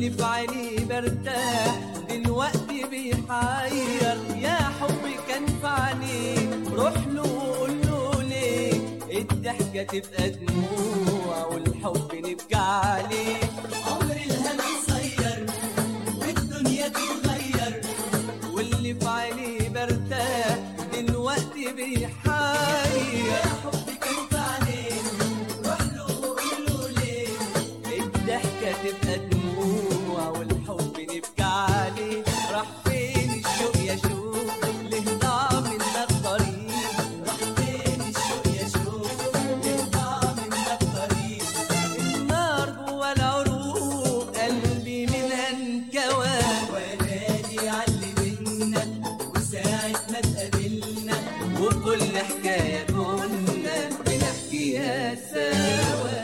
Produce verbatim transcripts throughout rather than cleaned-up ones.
واللي في عيني برتاح دلوقتي بيحير. يا حبي كان في عينيك روح له وقول له ليه الضحكة تبقى دموع والحب نبكي عليه. عمر الهم قصير والدنيا تتغير، واللي في عيني برتاح دلوقتي بيحير. يا حبي كان في عينيك روح له وقول له ليه الضحكة تبقى دموع والحب نبكي عليه. راح فين الشوق يا شوق ليه ضاع منا الطريق؟ راح فين الشوق يا شوق ليه ضاع منا الطريق؟ النار جوا العروق قلبي منها انكوى، وانادي عاللي بينا وساعة ما اتقابلنا وكل حكاية كنا بنحكيها سوا.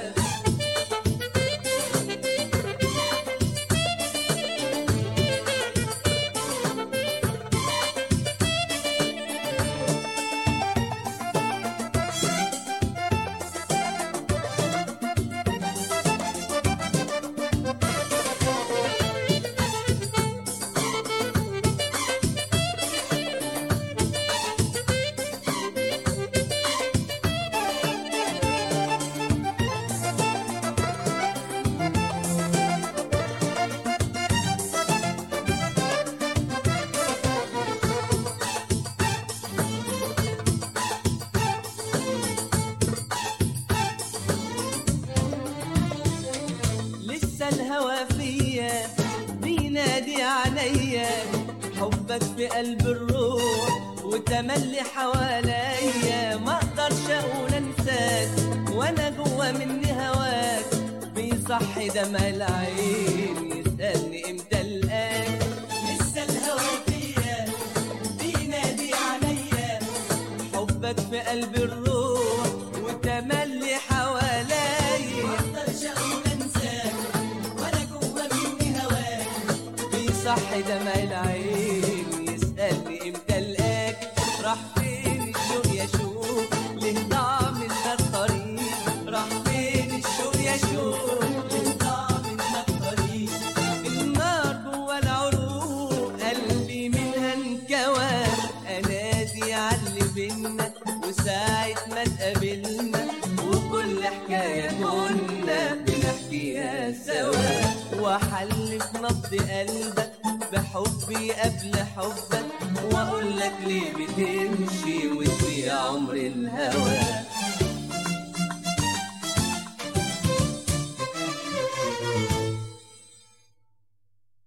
لسه الهوى فيا بينادي عليا، حبك في قلب الروح وتملي حواليا. ما اقدرش اقول انساك وانا جوا مني هواك، بيصحي دمع العين يسألني امتى الآن. لسه الهوى فيا بينادي عليا، حبك في قلب الروح وتملي حواليا. مقدرش اقول انساك وانا جوا مني هواك، بيصحي دمع العين يسألني امتى الآك. راح فين الشوق يا شوق ليه ضاع منا الطريق؟ راح فين الشوق يا شوق ليه ضاع منا الطريق؟ النار جوا العروق قلبي منها انكوى. انادي عاللي بينا وساعة ما اتقابلنا وكل حكاية كنا بنحكيها سوا. واحلف نبض قلبك بحبي قبل حبك، واقول لك ليه بتمشي وتضيع عمر الهوى.